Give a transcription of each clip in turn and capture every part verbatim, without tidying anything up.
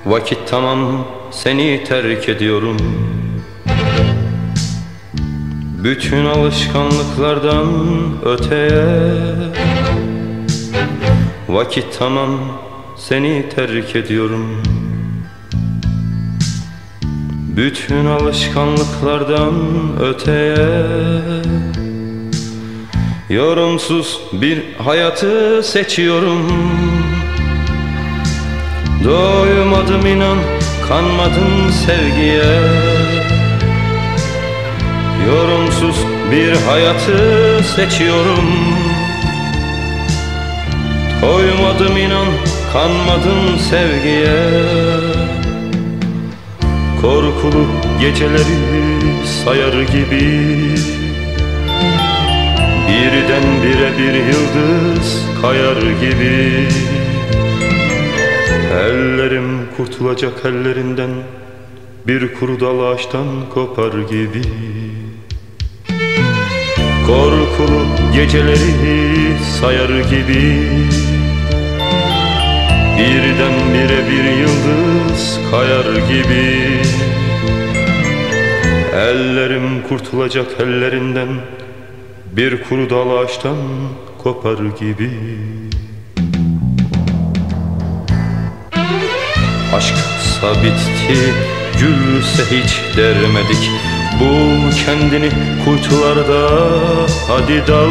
Vakit tamam, seni terk ediyorum. Bütün alışkanlıklardan öteye. Vakit tamam, seni terk ediyorum. Bütün alışkanlıklardan öteye. Yorumsuz bir hayatı seçiyorum. Doymadım inan, kanmadım sevgiye. Yorumsuz bir hayatı seçiyorum. Doymadım inan, kanmadım sevgiye. Korkulu geceleri sayar gibi birden bire bir yıldız kayar gibi. Ellerim kurtulacak ellerinden, bir kuru dal ağaçtan kopar gibi. Korkulu geceleri sayar gibi birden bire bir yıldız kayar gibi. Ellerim kurtulacak ellerinden, bir kuru dal ağaçtan kopar gibi. Aşksa bitti, gülse hiç dermedik. Bul kendini kuytularda, hadi dal.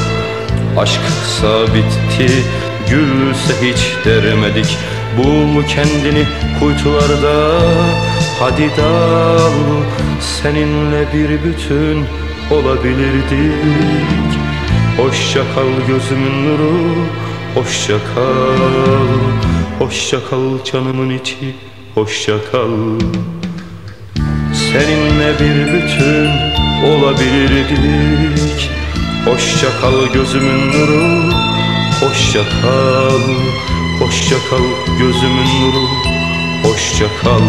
Aşksa bitti, gülse hiç dermedik. Bul kendini kuytularda, hadi dal. Seninle bir bütün olabilirdik. Hoşça kal gözümün nuru, hoşça kal. Hoşça kal canımın içi, hoşça kal. Seninle bir bütün olabilirdik. Hoşça kal gözümün nuru, hoşça kal. Hoşça kal gözümün nuru, hoşça kal.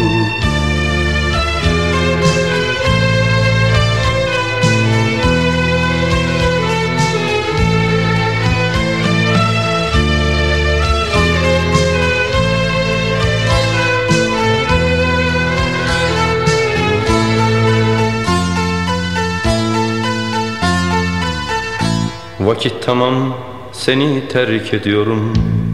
Vakit tamam, seni terk ediyorum.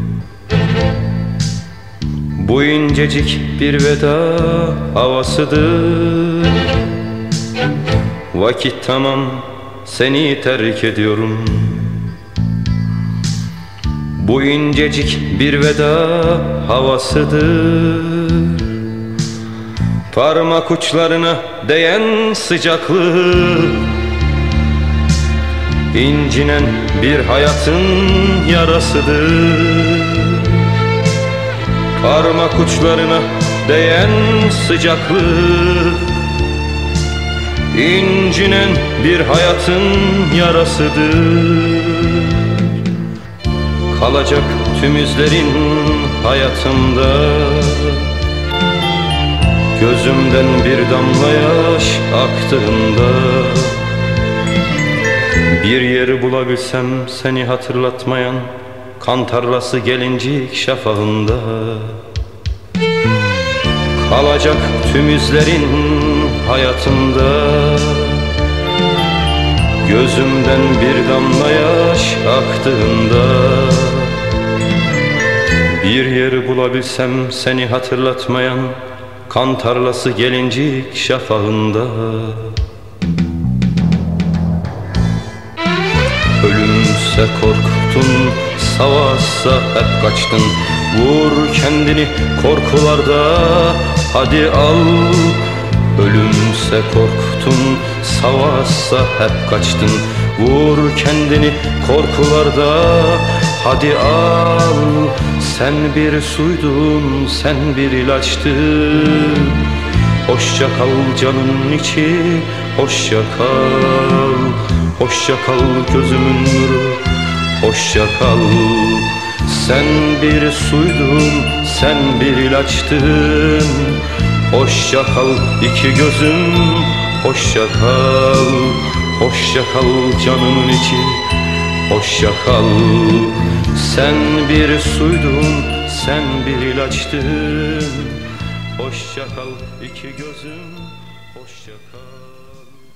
Bu incecik bir veda havasıdır. Vakit tamam, seni terk ediyorum. Bu incecik bir veda havasıdır. Parmak uçlarına değen sıcaklık, İncinen bir hayatın yarasıdır. Parmak uçlarına değen sıcaklık, İncinen bir hayatın yarasıdır. Kalacak tüm izlerin hayatımda, gözümden bir damla yaş aktığında. Bir yeri bulabilsem seni hatırlatmayan, kan tarlası gelincik şafağında. Kalacak tüm izlerin hayatımda, gözümden bir damla yaş aktığında. Bir yeri bulabilsem seni hatırlatmayan, kan tarlası gelincik şafağında. Ölümse korktun, savaşsa hep kaçtın. Vur kendini korkularda, hadi al. Ölümse korktun, savaşsa hep kaçtın. Vur kendini korkularda, hadi al. Sen bir suydun, sen bir ilaçtın. Hoşça kal canımın içi, hoşça kal. Hoşça kal gözümün nuru, hoşça kal. Sen bir suydun, sen bir ilaçtın. Hoşça kal iki gözüm, hoşça kal. Hoşça kal canımın içi, hoşça kal. Sen bir suydun, sen bir ilaçtın. Hoşça kal iki gözüm.